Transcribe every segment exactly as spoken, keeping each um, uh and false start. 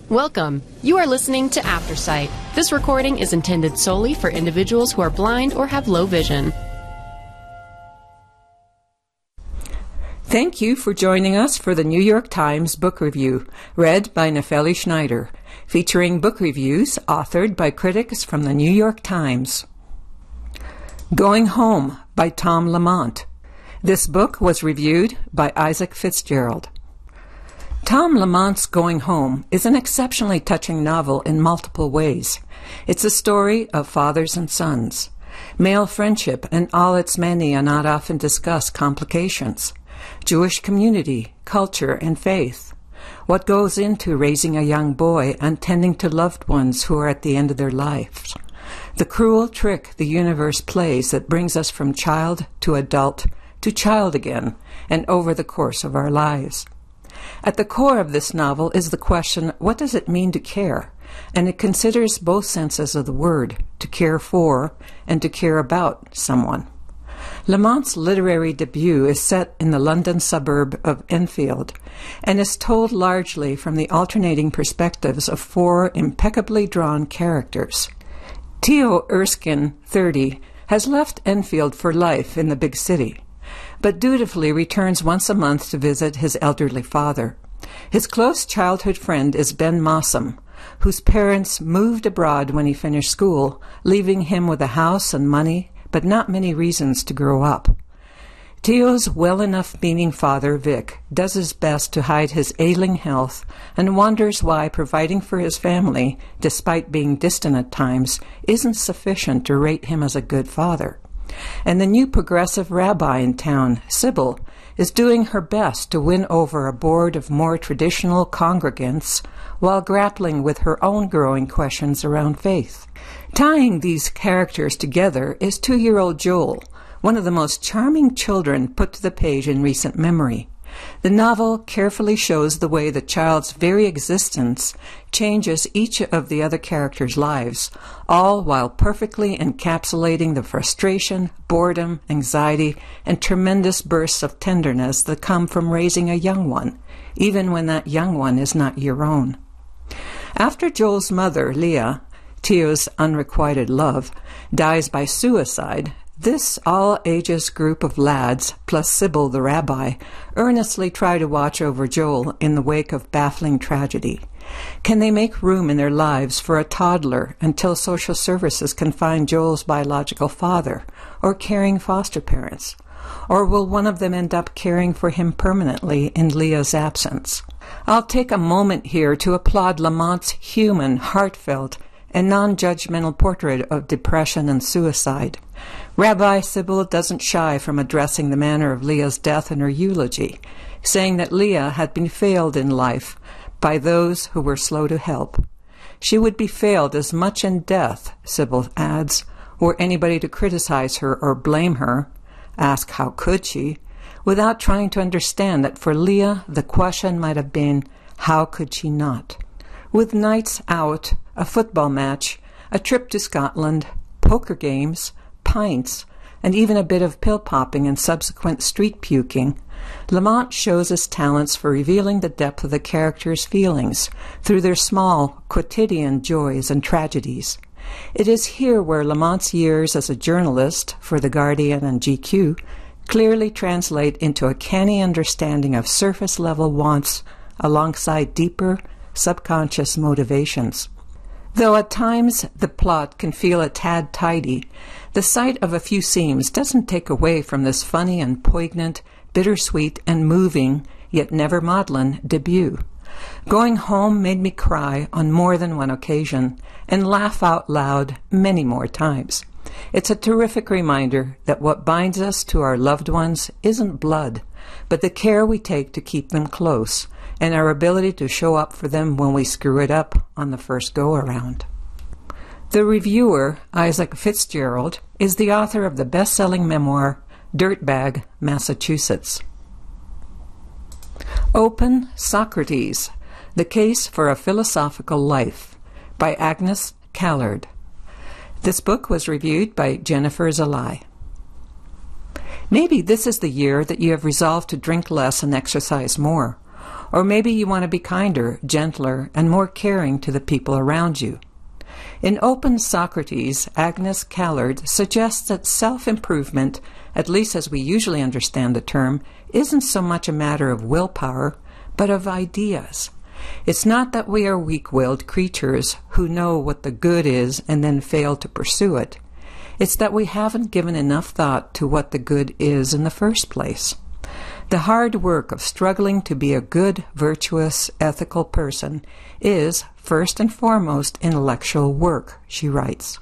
Welcome. You are listening to Aftersight. This recording is intended solely for individuals who are blind or have low vision. Thank you for joining us for the New York Times Book Review, read by Nefeli Schneider, featuring book reviews authored by critics from the New York Times. Going Home by Tom Lamont. This book was reviewed by Isaac Fitzgerald. Tom Lamont's Going Home is an exceptionally touching novel in multiple ways. It's a story of fathers and sons, male friendship and all its many and not often discussed complications, Jewish community, culture, and faith, what goes into raising a young boy and tending to loved ones who are at the end of their lives, the cruel trick the universe plays that brings us from child to adult to child again and over the course of our lives. At the core of this novel is the question, what does it mean to care? And it considers both senses of the word, to care for and to care about someone. Lamont's literary debut is set in the London suburb of Enfield and is told largely from the alternating perspectives of four impeccably drawn characters. Theo Erskine, thirty, has left Enfield for life in the big city, but dutifully returns once a month to visit his elderly father. His close childhood friend is Ben Mossam, whose parents moved abroad when he finished school, leaving him with a house and money, but not many reasons to grow up. Theo's well-enough-meaning father, Vic, does his best to hide his ailing health and wonders why providing for his family, despite being distant at times, isn't sufficient to rate him as a good father. And the new progressive rabbi in town, Sybil, is doing her best to win over a board of more traditional congregants while grappling with her own growing questions around faith. Tying these characters together is two-year-old Joel, one of the most charming children put to the page in recent memory. The novel carefully shows the way the child's very existence changes each of the other characters' lives, all while perfectly encapsulating the frustration, boredom, anxiety, and tremendous bursts of tenderness that come from raising a young one, even when that young one is not your own. After Joel's mother, Leah, Theo's unrequited love, dies by suicide, this all-ages group of lads, plus Sybil the rabbi, earnestly try to watch over Joel in the wake of baffling tragedy. Can they make room in their lives for a toddler until social services can find Joel's biological father or caring foster parents? Or will one of them end up caring for him permanently in Leah's absence? I'll take a moment here to applaud Lamont's human, heartfelt, and non-judgmental portrait of depression and suicide. Rabbi Sybil doesn't shy from addressing the manner of Leah's death in her eulogy, saying that Leah had been failed in life by those who were slow to help. She would be failed as much in death, Sybil adds, were anybody to criticize her or blame her, ask how could she, without trying to understand that for Leah the question might have been, how could she not? With nights out, a football match, a trip to Scotland, poker games, pints, and even a bit of pill-popping and subsequent street puking, Lamont shows his talents for revealing the depth of the characters' feelings through their small, quotidian joys and tragedies. It is here where Lamont's years as a journalist for The Guardian and G Q clearly translate into a canny understanding of surface-level wants alongside deeper, subconscious motivations. Though at times the plot can feel a tad tidy, the sight of a few seams doesn't take away from this funny and poignant, bittersweet and moving, yet never maudlin, debut. Going Home made me cry on more than one occasion and laugh out loud many more times. It's a terrific reminder that what binds us to our loved ones isn't blood, but the care we take to keep them close, and our ability to show up for them when we screw it up on the first go-around. The reviewer, Isaac Fitzgerald, is the author of the best-selling memoir, Dirtbag, Massachusetts. Open Socrates, The Case for a Philosophical Life, by Agnes Callard. This book was reviewed by Jennifer Zalai. Maybe this is the year that you have resolved to drink less and exercise more, Or maybe you want to be kinder, gentler, and more caring to the people around you. In Open Socrates, Agnes Callard suggests that self-improvement, at least as we usually understand the term, isn't so much a matter of willpower, but of ideas. It's not that we are weak-willed creatures who know what the good is and then fail to pursue it. It's that we haven't given enough thought to what the good is in the first place. The hard work of struggling to be a good, virtuous, ethical person is, first and foremost, intellectual work, she writes.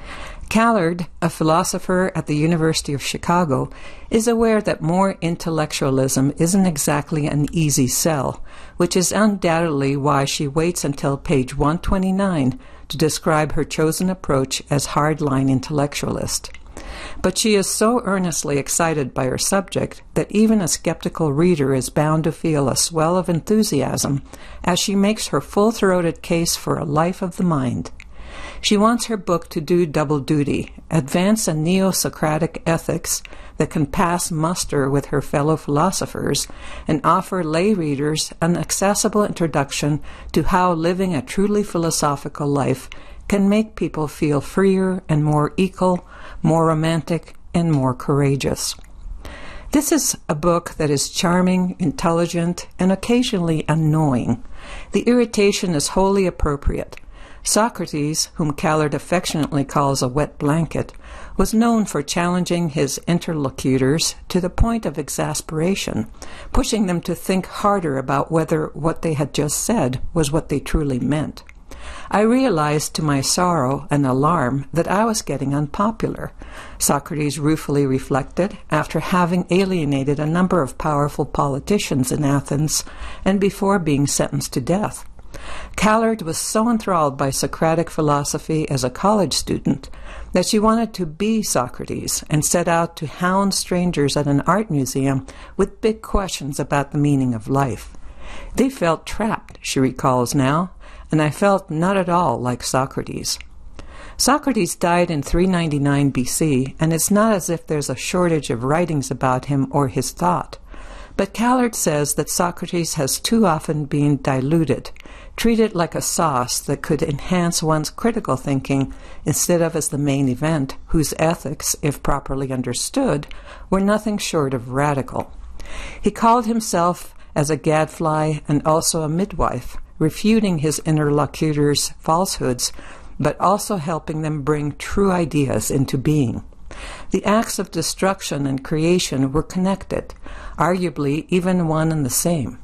Callard, a philosopher at the University of Chicago, is aware that more intellectualism isn't exactly an easy sell, which is undoubtedly why she waits until page one twenty-nine to describe her chosen approach as hardline intellectualist. But she is so earnestly excited by her subject that even a skeptical reader is bound to feel a swell of enthusiasm as she makes her full-throated case for a life of the mind. She wants her book to do double duty, advance a neo-Socratic ethics that can pass muster with her fellow philosophers, and offer lay readers an accessible introduction to how living a truly philosophical life can make people feel freer and more equal, more romantic, and more courageous. This is a book that is charming, intelligent, and occasionally annoying. The irritation is wholly appropriate. Socrates, whom Callard affectionately calls a wet blanket, was known for challenging his interlocutors to the point of exasperation, pushing them to think harder about whether what they had just said was what they truly meant. I realized to my sorrow and alarm that I was getting unpopular, Socrates ruefully reflected after having alienated a number of powerful politicians in Athens and before being sentenced to death. Callard was so enthralled by Socratic philosophy as a college student that she wanted to be Socrates and set out to hound strangers at an art museum with big questions about the meaning of life. They felt trapped, she recalls now, and I felt not at all like Socrates. Socrates died in three ninety-nine B C, and it's not as if there's a shortage of writings about him or his thought. But Callard says that Socrates has too often been diluted, treated like a sauce that could enhance one's critical thinking instead of as the main event, whose ethics, if properly understood, were nothing short of radical. He called himself as a gadfly and also a midwife, refuting his interlocutors' falsehoods, but also helping them bring true ideas into being. The acts of destruction and creation were connected, arguably even one and the same.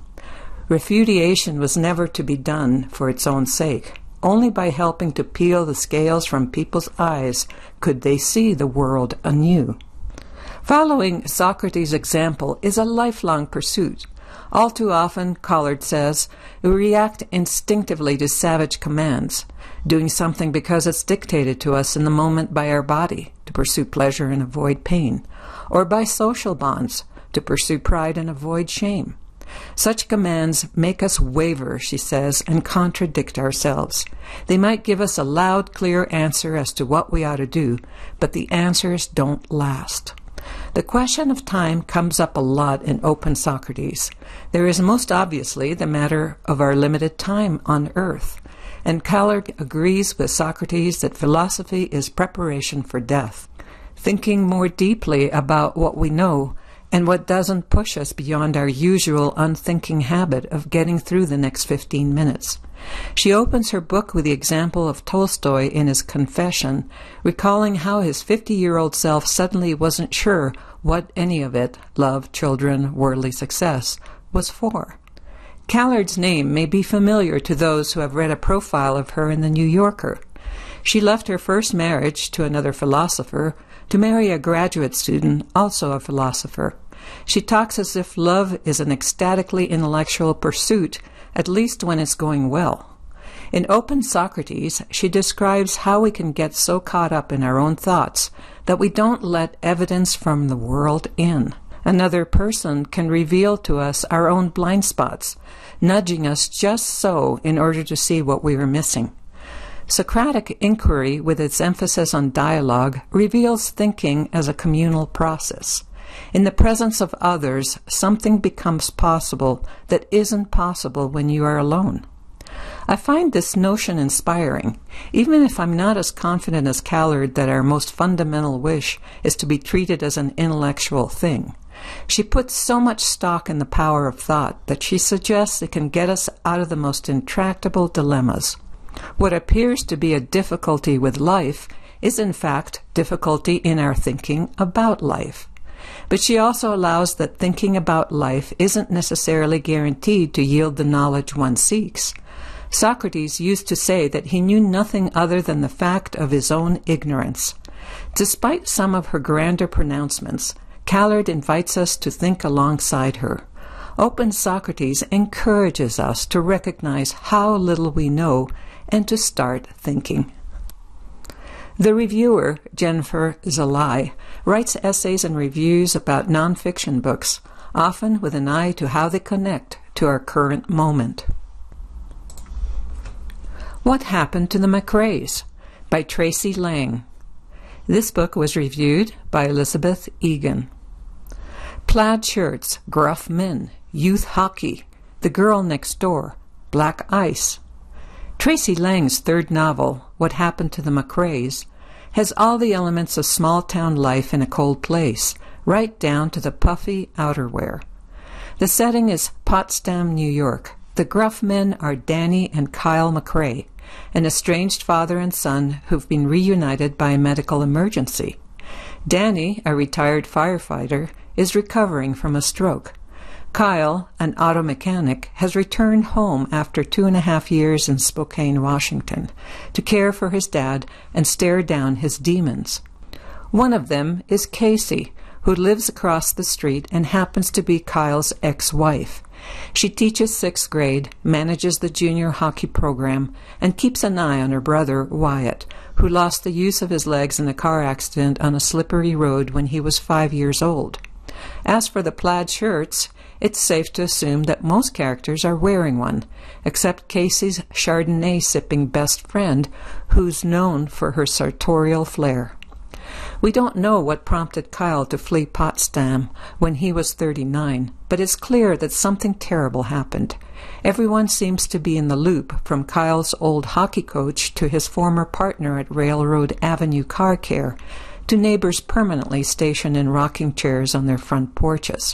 Refutation was never to be done for its own sake. Only by helping to peel the scales from people's eyes could they see the world anew. Following Socrates' example is a lifelong pursuit. All too often, Callard says, we react instinctively to savage commands, doing something because it's dictated to us in the moment by our body, to pursue pleasure and avoid pain, or by social bonds, to pursue pride and avoid shame. Such commands make us waver, she says, and contradict ourselves. They might give us a loud, clear answer as to what we ought to do, but the answers don't last. The question of time comes up a lot in Open Socrates. There is most obviously the matter of our limited time on earth, and Callard agrees with Socrates that philosophy is preparation for death, thinking more deeply about what we know and what doesn't push us beyond our usual unthinking habit of getting through the next fifteen minutes. She opens her book with the example of Tolstoy in his Confession, recalling how his fifty-year-old self suddenly wasn't sure what any of it, love, children, worldly success, was for. Callard's name may be familiar to those who have read a profile of her in The New Yorker. She left her first marriage to another philosopher to marry a graduate student, also a philosopher. She talks as if love is an ecstatically intellectual pursuit, at least when it's going well. In Open Socrates, she describes how we can get so caught up in our own thoughts that we don't let evidence from the world in. Another person can reveal to us our own blind spots, nudging us just so in order to see what we were missing. Socratic inquiry, with its emphasis on dialogue, reveals thinking as a communal process. In the presence of others, something becomes possible that isn't possible when you are alone. I find this notion inspiring, even if I'm not as confident as Callard that our most fundamental wish is to be treated as an intellectual thing. She puts so much stock in the power of thought that she suggests it can get us out of the most intractable dilemmas. What appears to be a difficulty with life is in fact difficulty in our thinking about life. But she also allows that thinking about life isn't necessarily guaranteed to yield the knowledge one seeks. Socrates used to say that he knew nothing other than the fact of his own ignorance. Despite some of her grander pronouncements, Callard invites us to think alongside her. Open Socrates encourages us to recognize how little we know and to start thinking. The reviewer, Jennifer Zalai, writes essays and reviews about nonfiction books, often with an eye to how they connect to our current moment. What Happened to the McRaes? By Tracy Lang. This book was reviewed by Elizabeth Egan. Plaid shirts, gruff men, youth hockey, the girl next door, black ice. Tracy Lang's third novel, What Happened to the McRaes, has all the elements of small-town life in a cold place, right down to the puffy outerwear. The setting is Potsdam, New York. The gruff men are Danny and Kyle McRae, an estranged father and son who've been reunited by a medical emergency. Danny, a retired firefighter, is recovering from a stroke. Kyle, an auto mechanic, has returned home after two and a half years in Spokane, Washington, to care for his dad and stare down his demons. One of them is Casey, who lives across the street and happens to be Kyle's ex-wife. She teaches sixth grade, manages the junior hockey program, and keeps an eye on her brother, Wyatt, who lost the use of his legs in a car accident on a slippery road when he was five years old. As for the plaid shirts, it's safe to assume that most characters are wearing one, except Casey's Chardonnay-sipping best friend, who's known for her sartorial flair. We don't know what prompted Kyle to flee Potsdam when he was thirty-nine, but it's clear that something terrible happened. Everyone seems to be in the loop, from Kyle's old hockey coach to his former partner at Railroad Avenue Car Care, to neighbors permanently stationed in rocking chairs on their front porches.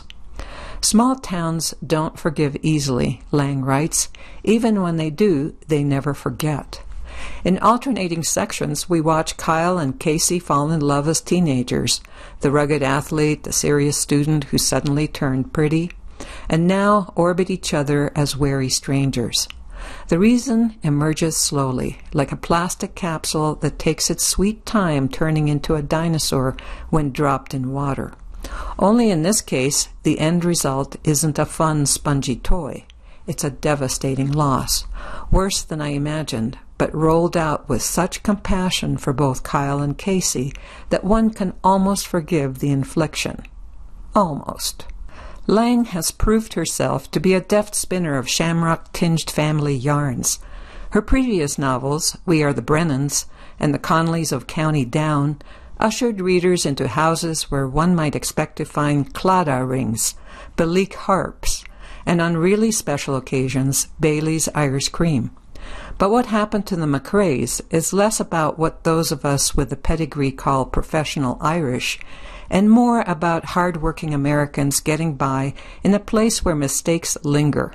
Small towns don't forgive easily, Lang writes. Even when they do, they never forget. In alternating sections, we watch Kyle and Casey fall in love as teenagers, the rugged athlete, the serious student who suddenly turned pretty, and now orbit each other as wary strangers. The reason emerges slowly, like a plastic capsule that takes its sweet time turning into a dinosaur when dropped in water. Only in this case, the end result isn't a fun, spongy toy. It's a devastating loss, worse than I imagined, but rolled out with such compassion for both Kyle and Casey that one can almost forgive the infliction. Almost. Lang has proved herself to be a deft spinner of shamrock-tinged family yarns. Her previous novels, We Are the Brennans and The Conleys of County Down, ushered readers into houses where one might expect to find Claddagh rings, Belique harps, and on really special occasions, Bailey's Irish cream. But What Happened to the McRaes is less about what those of us with a pedigree call professional Irish, and more about hard-working Americans getting by in a place where mistakes linger.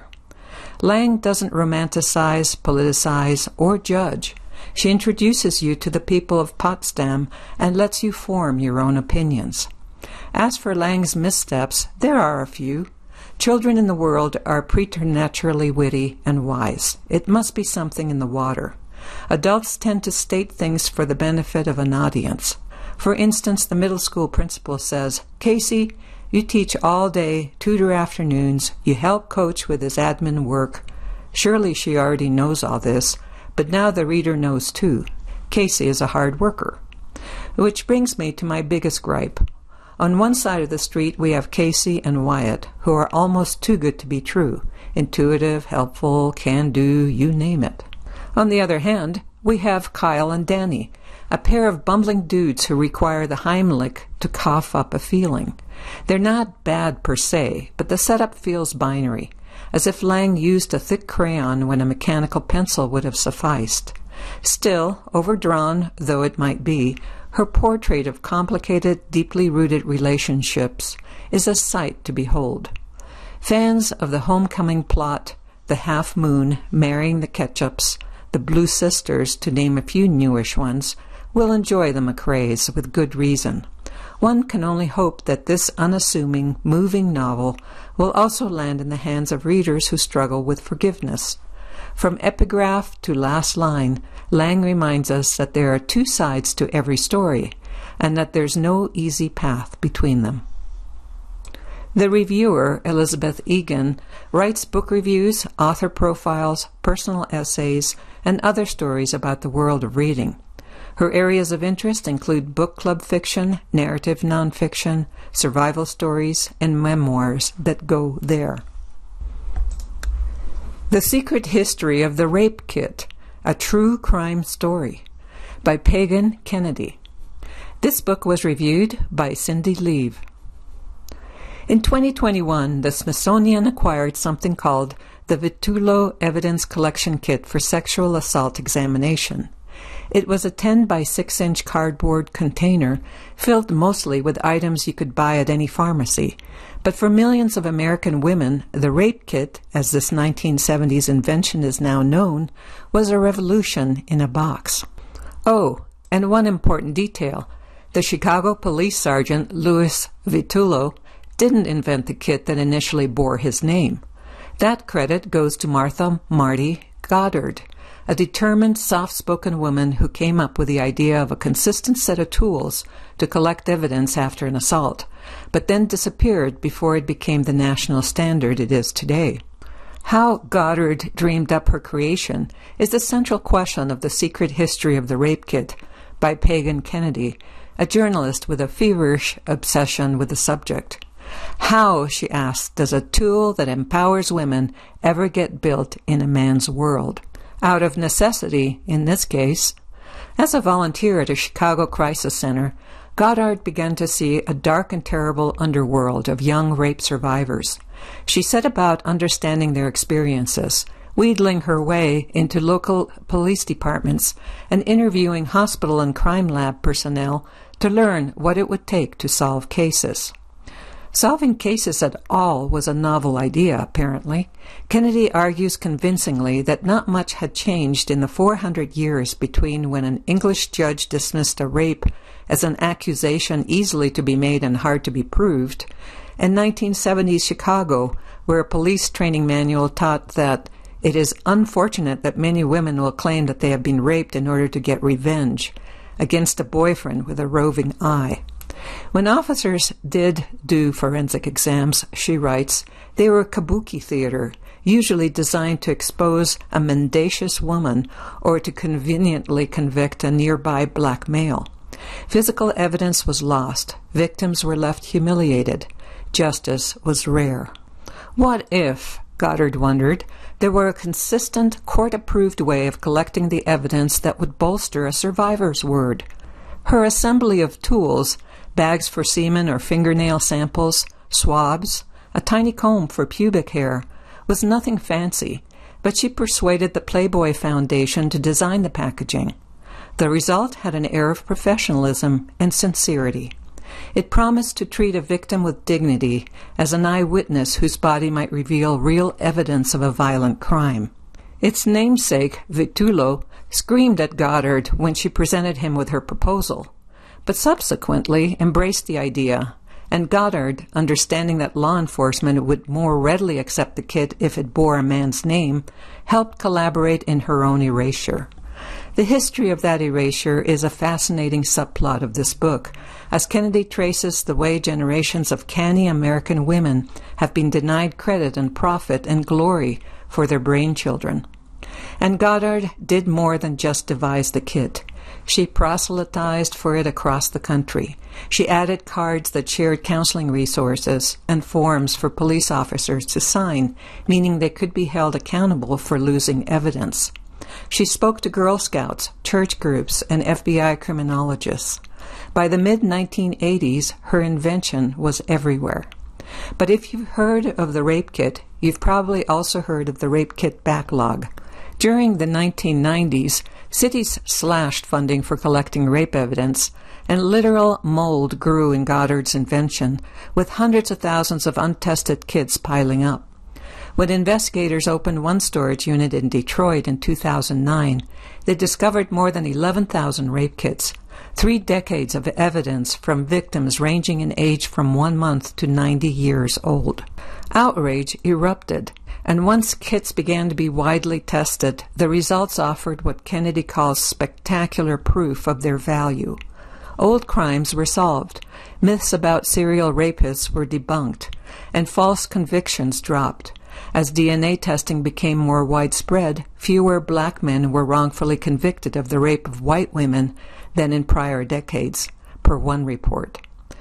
Lang doesn't romanticize, politicize, or judge. She introduces you to the people of Potsdam and lets you form your own opinions. As for Lang's missteps, there are a few. Children in the world are preternaturally witty and wise. It must be something in the water. Adults tend to state things for the benefit of an audience. For instance, the middle school principal says, "Casey, you teach all day, tutor afternoons, you help coach with his admin work." Surely she already knows all this, but now the reader knows too. Casey is a hard worker. Which brings me to my biggest gripe. On one side of the street we have Casey and Wyatt, who are almost too good to be true. Intuitive, helpful, can-do, you name it. On the other hand, we have Kyle and Danny, a pair of bumbling dudes who require the Heimlich to cough up a feeling. They're not bad per se, but the setup feels binary, as if Lang used a thick crayon when a mechanical pencil would have sufficed. Still, overdrawn though it might be, her portrait of complicated, deeply rooted relationships is a sight to behold. Fans of the homecoming plot, the Half Moon marrying the Ketchups, the Blue Sisters, to name a few newish ones, will enjoy the McRaes with good reason. One can only hope that this unassuming, moving novel will also land in the hands of readers who struggle with forgiveness. From epigraph to last line, Lang reminds us that there are two sides to every story, and that there's no easy path between them. The reviewer, Elizabeth Egan, writes book reviews, author profiles, personal essays, and other stories about the world of reading. Her areas of interest include book club fiction, narrative nonfiction, survival stories, and memoirs that go there. The Secret History of the Rape Kit, a True Crime Story, by Pagan Kennedy. This book was reviewed by Cindy Leave. In twenty twenty-one, the Smithsonian acquired something called the Vitullo Evidence Collection Kit for Sexual Assault Examination. It was a ten by six inch cardboard container filled mostly with items you could buy at any pharmacy. But for millions of American women, the rape kit, as this nineteen seventies invention is now known, was a revolution in a box. Oh, and one important detail. The Chicago police sergeant, Louis Vitullo, didn't invent the kit that initially bore his name. That credit goes to Martha Marty Goddard, a determined, soft-spoken woman who came up with the idea of a consistent set of tools to collect evidence after an assault, but then disappeared before it became the national standard it is today. How Goddard dreamed up her creation is the central question of The Secret History of the Rape Kit by Pagan Kennedy, a journalist with a feverish obsession with the subject. How, she asks, does a tool that empowers women ever get built in a man's world? Out of necessity, in this case. As a volunteer at a Chicago crisis center, Goddard began to see a dark and terrible underworld of young rape survivors. She set about understanding their experiences, wheedling her way into local police departments and interviewing hospital and crime lab personnel to learn what it would take to solve cases. Solving cases at all was a novel idea, apparently. Kennedy argues convincingly that not much had changed in the four hundred years between when an English judge dismissed a rape as an accusation easily to be made and hard to be proved, and nineteen seventies Chicago, where a police training manual taught that it is unfortunate that many women will claim that they have been raped in order to get revenge against a boyfriend with a roving eye. When officers did do forensic exams, she writes, they were kabuki theater, usually designed to expose a mendacious woman or to conveniently convict a nearby black male. Physical evidence was lost. Victims were left humiliated. Justice was rare. What if, Goddard wondered, there were a consistent, court-approved way of collecting the evidence that would bolster a survivor's word? Her assembly of tools, bags for semen or fingernail samples, swabs, a tiny comb for pubic hair, was nothing fancy, but she persuaded the Playboy Foundation to design the packaging. The result had an air of professionalism and sincerity. It promised to treat a victim with dignity, as an eyewitness whose body might reveal real evidence of a violent crime. Its namesake, Vitullo, screamed at Goddard when she presented him with her proposal, but subsequently embraced the idea, and Goddard, understanding that law enforcement would more readily accept the kit if it bore a man's name, helped collaborate in her own erasure. The history of that erasure is a fascinating subplot of this book, as Kennedy traces the way generations of canny American women have been denied credit and profit and glory for their brainchildren. And Goddard did more than just devise the kit. She proselytized for it across the country. She added cards that shared counseling resources and forms for police officers to sign, meaning they could be held accountable for losing evidence. She spoke to Girl Scouts, church groups, and F B I criminologists. By the mid nineteen eighties, her invention was everywhere. But if you've heard of the rape kit, you've probably also heard of the rape kit backlog. During the nineteen nineties, cities slashed funding for collecting rape evidence, and literal mold grew in Goddard's invention, with hundreds of thousands of untested kits piling up. When investigators opened one storage unit in Detroit in two thousand nine, they discovered more than eleven thousand rape kits, three decades of evidence from victims ranging in age from one month to ninety years old. Outrage erupted, and once kits began to be widely tested, the results offered what Kennedy calls spectacular proof of their value. Old crimes were solved, myths about serial rapists were debunked, and false convictions dropped. As D N A testing became more widespread, fewer black men were wrongfully convicted of the rape of white women than in prior decades, per one report.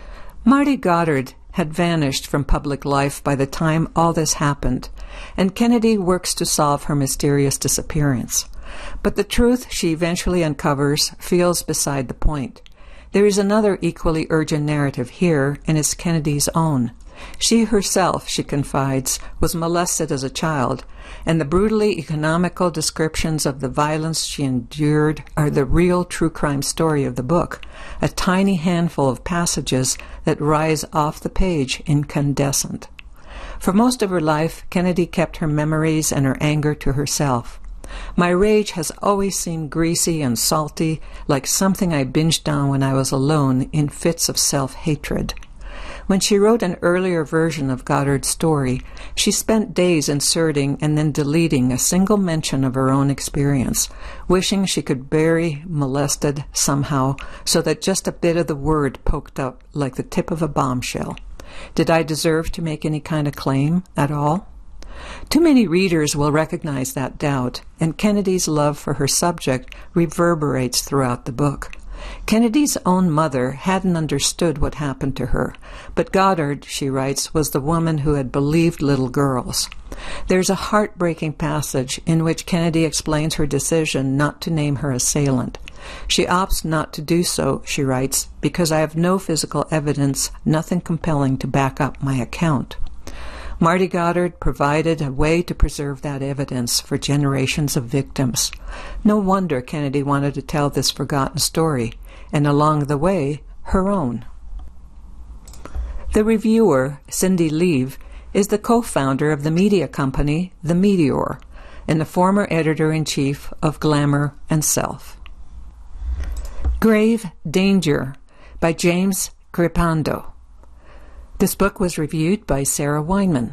Marty Goddard had vanished from public life by the time all this happened, and Kennedy works to solve her mysterious disappearance. But the truth she eventually uncovers feels beside the point. There is another equally urgent narrative here, and it's Kennedy's own. She herself, she confides, was molested as a child, and the brutally economical descriptions of the violence she endured are the real true crime story of the book, a tiny handful of passages that rise off the page incandescent. For most of her life, Kennedy kept her memories and her anger to herself. My rage has always seemed greasy and salty, like something I binged on when I was alone in fits of self-hatred. When she wrote an earlier version of Goddard's story, she spent days inserting and then deleting a single mention of her own experience, wishing she could bury molested somehow so that just a bit of the word poked up like the tip of a bombshell. Did I deserve to make any kind of claim at all? Too many readers will recognize that doubt, and Kennedy's love for her subject reverberates throughout the book. Kennedy's own mother hadn't understood what happened to her, but Goddard, she writes, was the woman who had believed little girls. There's a heartbreaking passage in which Kennedy explains her decision not to name her assailant. She opts not to do so, she writes, because I have no physical evidence, nothing compelling to back up my account. Marty Goddard provided a way to preserve that evidence for generations of victims. No wonder Kennedy wanted to tell this forgotten story, and along the way, her own. The reviewer, Cindy Leave, is the co-founder of the media company The Meteor, and the former editor-in-chief of Glamour and Self. Grave Danger by James Grippando. This book was reviewed by Sarah Weinman.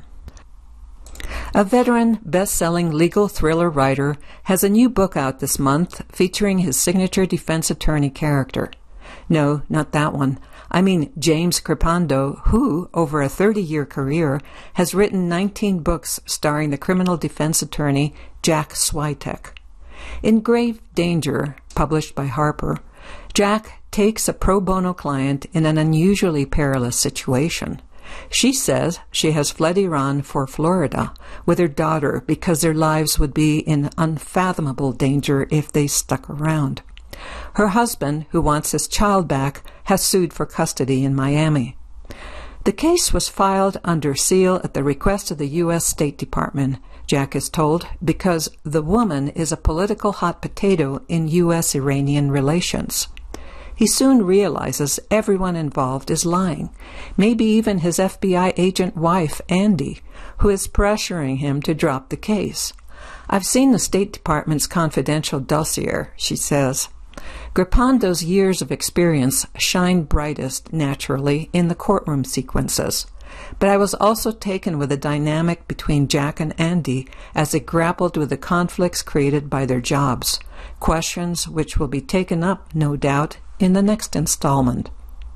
A veteran, best-selling legal thriller writer has a new book out this month featuring his signature defense attorney character. No, not that one. I mean James Grippando, who, over a thirty-year career, has written nineteen books starring the criminal defense attorney Jack Switek. In Grave Danger, published by Harper, Jack takes a pro bono client in an unusually perilous situation. She says she has fled Iran for Florida with her daughter because their lives would be in unfathomable danger if they stuck around. Her husband, who wants his child back, has sued for custody in Miami. The case was filed under seal at the request of the U S State Department, Jack is told, because the woman is a political hot potato in U S Iranian relations. He soon realizes everyone involved is lying, maybe even his F B I agent wife, Andy, who is pressuring him to drop the case. I've seen the State Department's confidential dossier, she says. Grippando's years of experience shine brightest, naturally, in the courtroom sequences. But I was also taken with the dynamic between Jack and Andy as they grappled with the conflicts created by their jobs, questions which will be taken up, no doubt, in the next installment.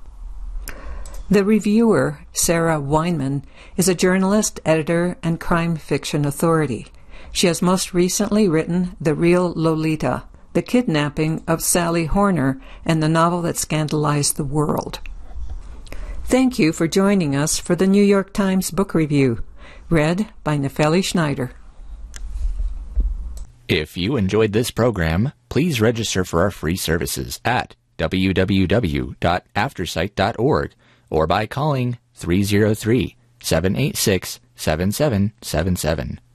The reviewer, Sarah Weinman, is a journalist, editor, and crime fiction authority. She has most recently written The Real Lolita, The Kidnapping of Sally Horner, and the novel that scandalized the world. Thank you for joining us for the New York Times Book Review, read by Nefeli Schneider. If you enjoyed this program, please register for our free services at w w w dot aftersight dot org or by calling three oh three, seven eight six, seven seven seven seven.